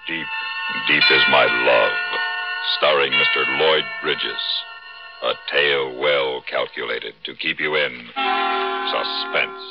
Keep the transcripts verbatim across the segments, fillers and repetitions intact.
Deep, Deep is My Love, starring Mister Lloyd Bridges. A tale well calculated to keep you in suspense.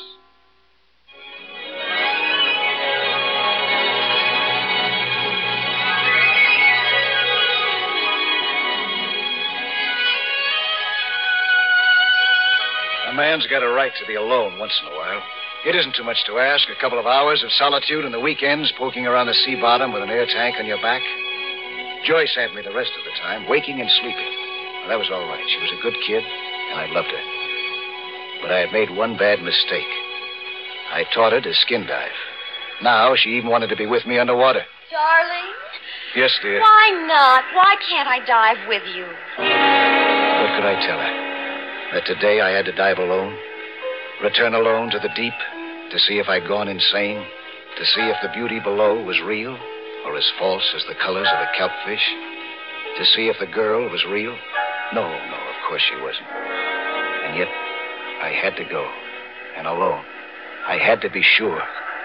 A man's got a right to be alone once in a while. It isn't too much to ask. A couple of hours of solitude and the weekends poking around the sea bottom with an air tank on your back. Joyce had me the rest of the time, waking and sleeping. Well, that was all right. She was a good kid, and I loved her. But I had made one bad mistake. I taught her to skin dive. Now she even wanted to be with me underwater. Darling? Yes, dear. Why not? Why can't I dive with you? What could I tell her? That today I had to dive alone? Return alone to the deep to see if I'd gone insane? To see if the beauty below was real or as false as the colors of a kelpfish? To see if the girl was real? No, no, of course she wasn't. And yet, I had to go. And alone. I had to be sure.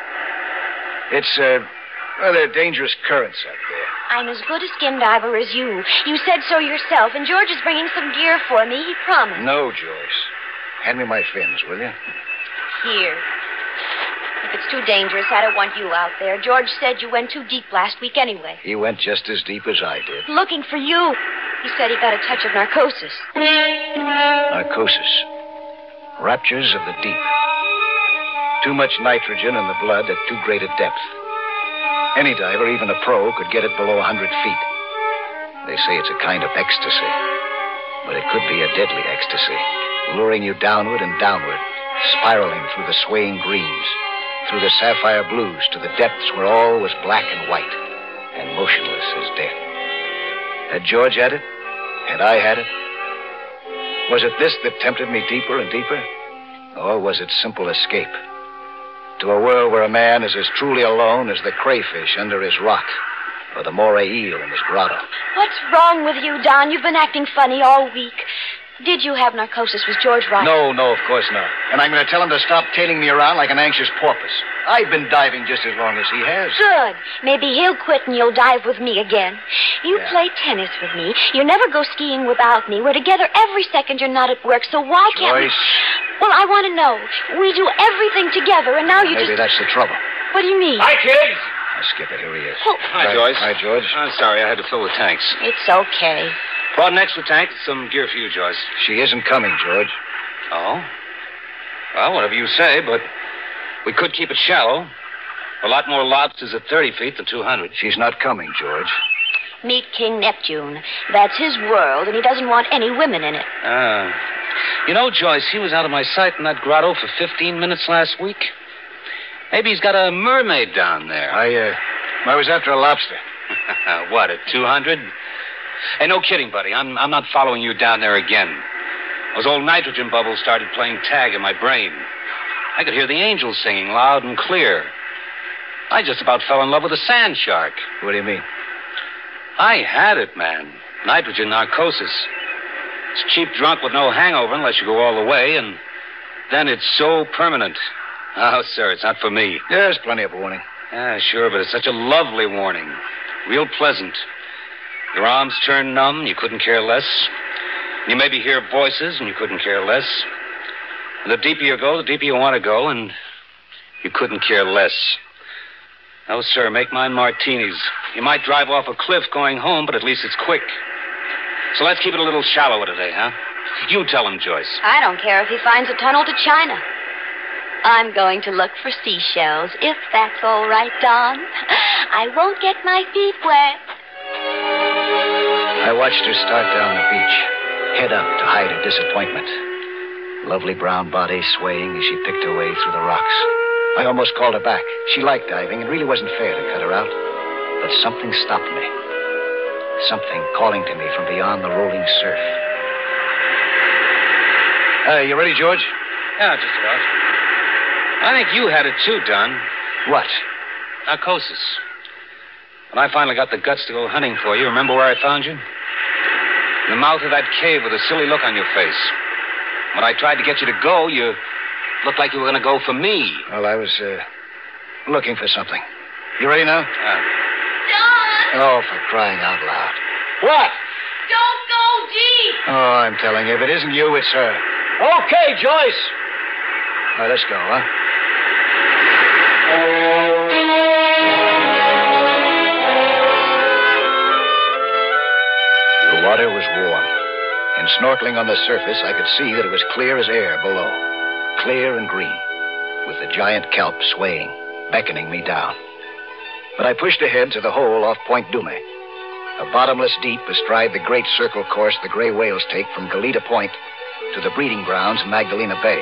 It's, uh, well, there are dangerous currents out there. I'm as good a skin diver as you. You said so yourself, and George is bringing some gear for me. He promised. No, Joyce. Hand me my fins, will you? Here. If it's too dangerous, I don't want you out there. George said you went too deep last week anyway. He went just as deep as I did. Looking for you. He said he got a touch of narcosis. Narcosis. Raptures of the deep. Too much nitrogen in the blood at too great a depth. Any diver, even a pro, could get it below one hundred feet. They say it's a kind of ecstasy. But it could be a deadly ecstasy, luring you downward and downward, spiraling through the swaying greens, through the sapphire blues to the depths where all was black and white and motionless as death. Had George had it? Had I had it? Was it this that tempted me deeper and deeper? Or was it simple escape? To a world where a man is as truly alone as the crayfish under his rock or the moray eel in his grotto. What's wrong with you, Don? You've been acting funny all week. Did you have narcosis? Was George right? No, no, of course not. And I'm going to tell him to stop tailing me around like an anxious porpoise. I've been diving just as long as he has. Good. Maybe he'll quit and you'll dive with me again. You Yeah. play tennis with me. You never go skiing without me. We're together every second you're not at work, so why can't we... Joyce. Well, I want to know. We do everything together, and now you Maybe just... that's the trouble. What do you mean? Hi, kids. I'll skip it. Here he is. Oh. Hi, Joyce. Hi, George. I'm sorry, I had to fill the tanks. It's okay. Brought an extra tank, some gear for you, Joyce. She isn't coming, George. Oh? Well, whatever you say, but we could keep it shallow. A lot more lobsters at thirty feet than two hundred. She's not coming, George. Meet King Neptune. That's his world, and he doesn't want any women in it. Ah. You know, Joyce, he was out of my sight in that grotto for fifteen minutes last week. Maybe he's got a mermaid down there. I, uh, I was after a lobster. What, at two hundred? Hey, no kidding, buddy. I'm, I'm not following you down there again. Those old nitrogen bubbles started playing tag in my brain. I could hear the angels singing loud and clear. I just about fell in love with a sand shark. What do you mean? I had it, man. Nitrogen narcosis. It's cheap drunk with no hangover unless you go all the way, and then it's so permanent. Oh, sir, it's not for me. There's plenty of warning. Yeah, sure, but it's such a lovely warning. Real pleasant. Your arms turn numb, you couldn't care less. You maybe hear voices, and you couldn't care less. And the deeper you go, the deeper you want to go, and you couldn't care less. No, sir, make mine martinis. You might drive off a cliff going home, but at least it's quick. So let's keep it a little shallower today, huh? You tell him, Joyce. I don't care if he finds a tunnel to China. I'm going to look for seashells, if that's all right, Don. I won't get my feet wet. I watched her start down the beach, head up to hide her disappointment. Lovely brown body swaying as she picked her way through the rocks. I almost called her back. She liked diving. It really wasn't fair to cut her out. But something stopped me. Something calling to me from beyond the rolling surf. Uh, you ready, George? Yeah, just about. I think you had it too, Don. What? Narcosis. When I finally got the guts to go hunting for you, remember where I found you? In the mouth of that cave with a silly look on your face. When I tried to get you to go, you looked like you were going to go for me. Well, I was, uh, looking for something. You ready now? Uh, Don! Oh, for crying out loud. What? Don't go deep. Oh, I'm telling you, if it isn't you, it's her. Okay, Joyce. All right, let's go, huh? The water was warm. In snorkeling on the surface, I could see that it was clear as air below. Clear and green, with the giant kelp swaying, beckoning me down. But I pushed ahead to the hole off Point Dume, a bottomless deep astride the great circle course the gray whales take from Galita Point to the breeding grounds in Magdalena Bay.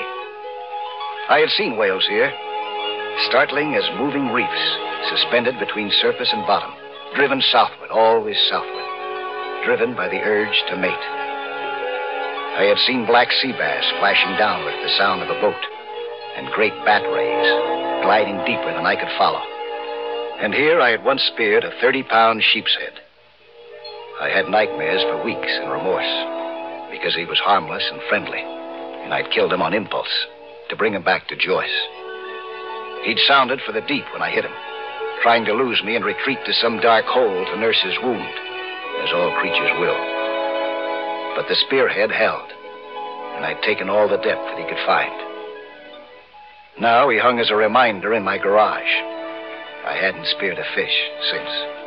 I had seen whales here, startling as moving reefs, suspended between surface and bottom, driven southward, always southward, driven by the urge to mate. I had seen black sea bass flashing downward at the sound of a boat, and great bat rays gliding deeper than I could follow. And here I had once speared a thirty-pound sheep's head. I had nightmares for weeks and remorse, because he was harmless and friendly, and I'd killed him on impulse to bring him back to Joyce. He'd sounded for the deep when I hit him, trying to lose me and retreat to some dark hole to nurse his wound, as all creatures will. But the spearhead held, and I'd taken all the depth that he could find. Now he hung as a reminder in my garage. I hadn't speared a fish since.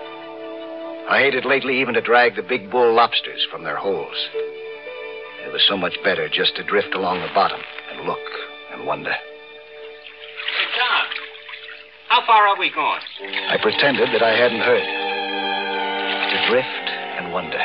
I hated lately even to drag the big bull lobsters from their holes. It was so much better just to drift along the bottom and look and wonder. Hey, John, how far are we going? I pretended that I hadn't heard. To drift and wonder.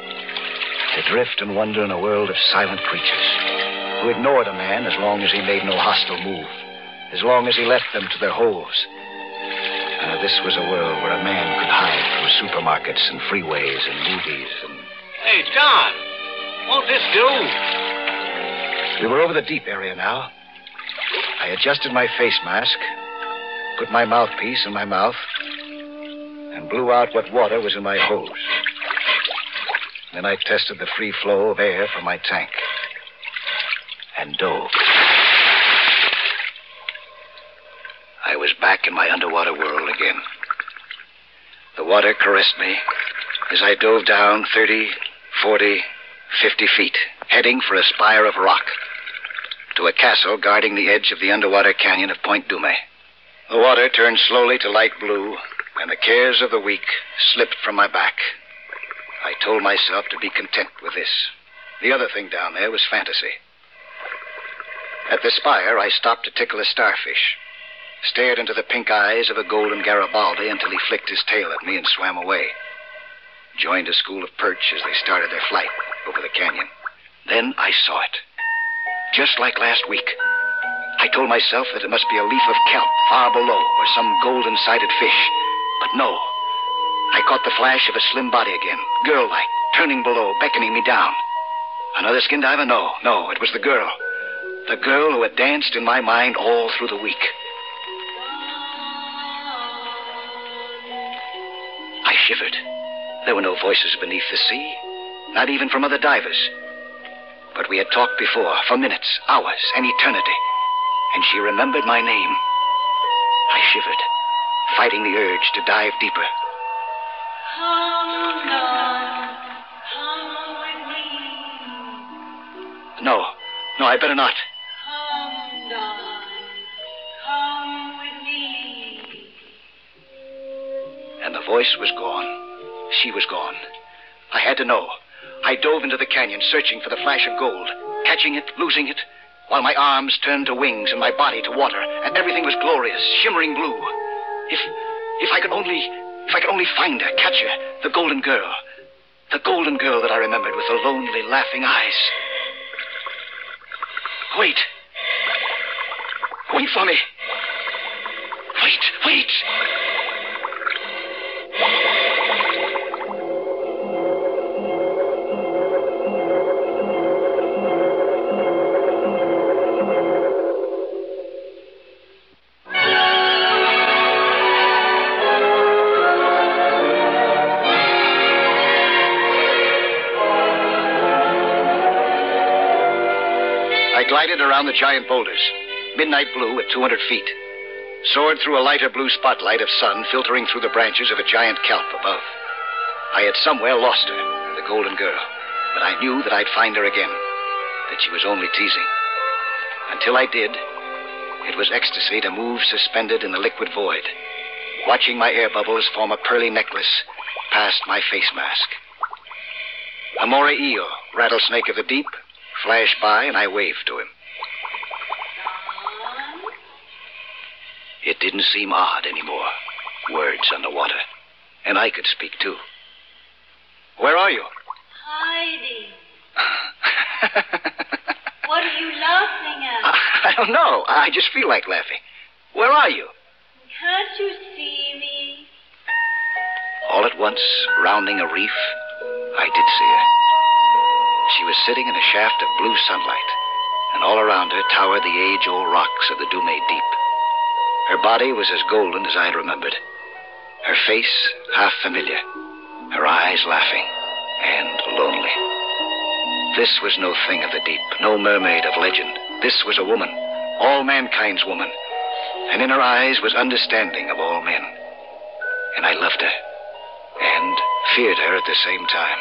To drift and wonder in a world of silent creatures who ignored a man as long as he made no hostile move, as long as he left them to their holes. Uh, this was a world where a man could hide from supermarkets and freeways and movies and... Hey, John, won't this do? We were over the deep area now. I adjusted my face mask, put my mouthpiece in my mouth, and blew out what water was in my hose. Then I tested the free flow of air from my tank and dove. I was back in my underwater world again. The water caressed me as I dove down thirty, forty, fifty feet, heading for a spire of rock to a castle guarding the edge of the underwater canyon of Point Dume. The water turned slowly to light blue, and the cares of the week slipped from my back. I told myself to be content with this. The other thing down there was fantasy. At the spire, I stopped to tickle a starfish, stared into the pink eyes of a golden Garibaldi until he flicked his tail at me and swam away. Joined a school of perch as they started their flight over the canyon. Then I saw it. Just like last week. I told myself that it must be a leaf of kelp far below or some golden-sided fish. But no. I caught the flash of a slim body again, girl-like, turning below, beckoning me down. Another skin diver? No, no, it was the girl. The girl who had danced in my mind all through the week. I shivered. There were no voices beneath the sea, not even from other divers. But we had talked before, for minutes, hours, an eternity. And she remembered my name. I shivered, fighting the urge to dive deeper. No, no, I better not. Come, darling, come with me. And the voice was gone. She was gone. I had to know. I dove into the canyon, searching for the flash of gold, catching it, losing it, while my arms turned to wings and my body to water, and everything was glorious, shimmering blue. If, if I could only, if I could only find her, catch her, the golden girl, the golden girl that I remembered with the lonely, laughing eyes. Wait. Wait for me. Wait, wait. Glided around the giant boulders, midnight blue at two hundred feet. Soared through a lighter blue spotlight of sun filtering through the branches of a giant kelp above. I had somewhere lost her, the golden girl. But I knew that I'd find her again, that she was only teasing. Until I did, it was ecstasy to move suspended in the liquid void, watching my air bubbles form a pearly necklace past my face mask. Amore Io, rattlesnake of the deep, flashed by, and I waved to him. It didn't seem odd anymore. Words underwater. And I could speak, too. Where are you? Hiding. What are you laughing at? I, I don't know. I just feel like laughing. Where are you? Can't you see me? All at once, rounding a reef, I did see her. She was sitting in a shaft of blue sunlight, and all around her towered the age-old rocks of the Dumé Deep. Her body was as golden as I had remembered. Her face half familiar, her eyes laughing and lonely. This was no thing of the deep, no mermaid of legend. This was a woman, all mankind's woman, and in her eyes was understanding of all men. And I loved her, and feared her at the same time.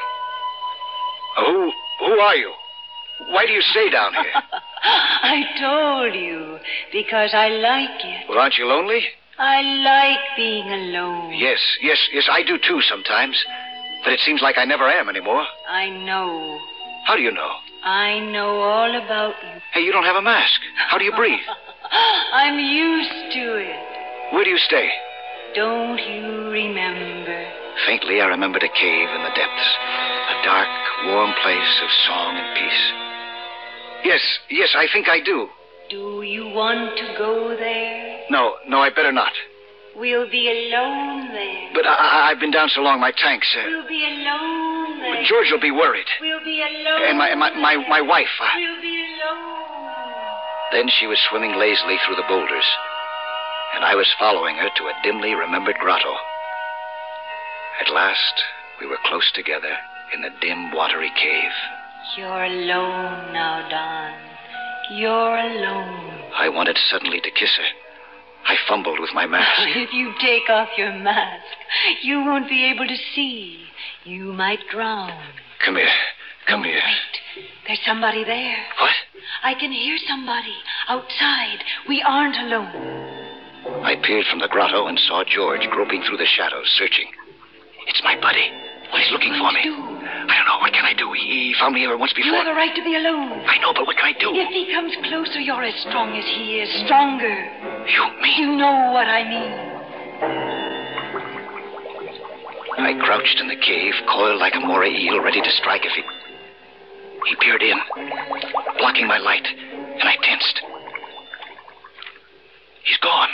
Who, who are you? Why do you stay down here? I told you, because I like it. Well, aren't you lonely? I like being alone. Yes, yes, yes, I do too sometimes. But it seems like I never am anymore. I know. How do you know? I know all about you. Hey, you don't have a mask. How do you breathe? I'm used to it. Where do you stay? Don't you remember? Faintly, I remembered a cave in the depths. A dark, warm place of song and peace. Yes, yes, I think I do. Do you want to go there? No, no, I better not. We'll be alone there. But I, I, I've been down so long, my tank's... Uh, We'll be alone there. but George will be worried. We'll be alone. And my, my, my, my wife. I... We'll be alone. Then she was swimming lazily through the boulders, and I was following her to a dimly remembered grotto. At last, we were close together in the dim, watery cave. You're alone now, Don. You're alone. I wanted suddenly to kiss her. I fumbled with my mask. If you take off your mask, you won't be able to see. You might drown. Come here. Come here. Wait. There's somebody there. What? I can hear somebody outside. We aren't alone. I peered from the grotto and saw George groping through the shadows, searching. It's my buddy. Well, he's looking for me. Do? I don't know. What can I do? He, he found me here once You before. have a right to be alone. I know, but what can I do? If he comes closer, you're as strong as he is. Stronger. You mean? You know what I mean. I crouched in the cave, coiled like a moray eel, ready to strike if he... He peered in, blocking my light, and I tensed. He's gone.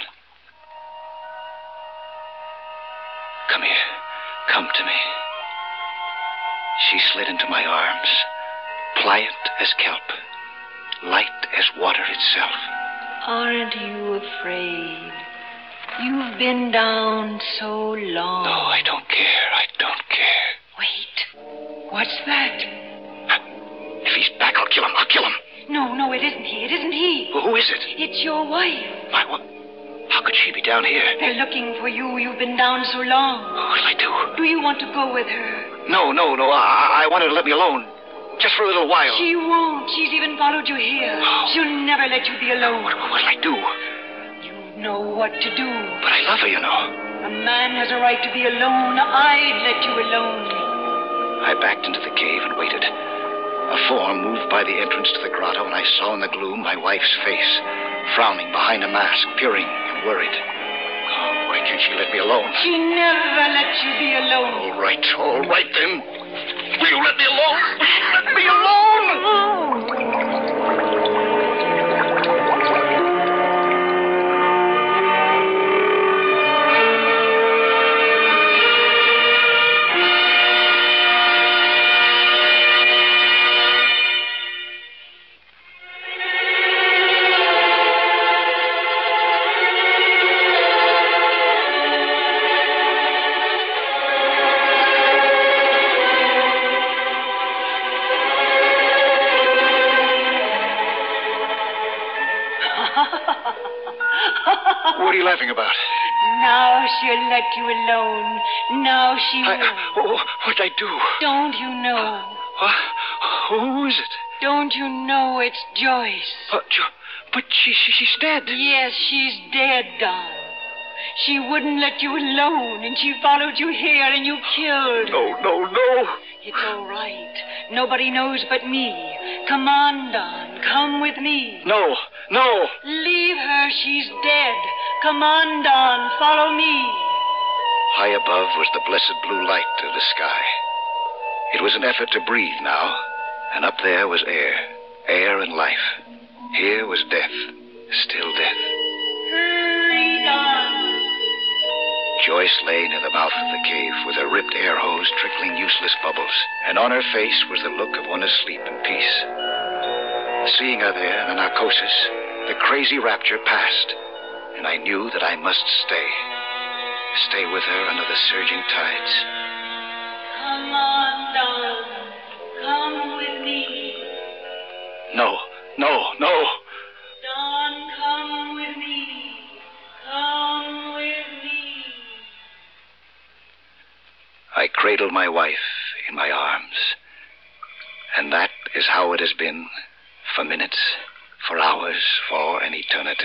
Come here. Come to me. She slid into my arms, pliant as kelp, light as water itself. Aren't you afraid? You've been down so long. No, I don't care. I don't care. Wait. What's that? If he's back, I'll kill him. I'll kill him. No, no, it isn't he. It isn't he. Well, who is it? It's your wife. My, what? How could she be down here? They're looking for you. You've been down so long. What'll I do? Do you want to go with her? No, no, no. I, I want her to let me alone. Just for a little while. She won't. She's even followed you here. Oh. She'll never let you be alone. What, what'll I do? You know what to do. But I love her, you know. A man has a right to be alone. I'd let you alone. I backed into the cave and waited. A form moved by the entrance to the grotto, and I saw in the gloom my wife's face, frowning behind a mask, peering and worried. Oh, why can't she let me alone? She never lets you be alone. All right, all right then. Will you let me alone? Will you let me alone? let you alone. Now she I, will. oh, what'd I do? Don't you know? What? Who is it? Don't you know it's Joyce? Uh, jo- but she, she, she's dead. Yes, she's dead, Don. She wouldn't let you alone, and she followed you here, and you killed her. No, no, no. It's all right. Nobody knows but me. Come on, Don. Come with me. No, no. Leave her. She's dead. Come on, Don. Follow me. High above was the blessed blue light of the sky. It was an effort to breathe now, and up there was air, air and life. Here was death, still death. Hurry, Don. Joyce lay near the mouth of the cave with her ripped air hose trickling useless bubbles, and on her face was the look of one asleep in peace. Seeing her there, the narcosis, the crazy rapture passed, and I knew that I must stay. Stay with her under the surging tides. Come on, Don. Come with me. No, no, no. Don, come with me. Come with me. I cradled my wife in my arms. And that is how it has been for minutes, for hours, for an eternity.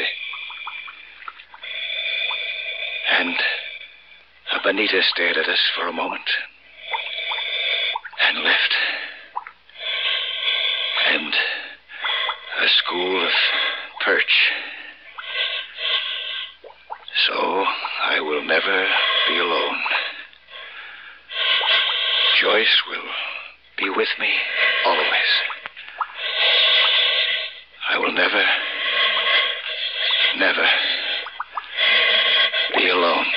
And Benita stared at us for a moment and left. And a school of perch. So I will never be alone. Joyce will be with me always. I will never, never be alone.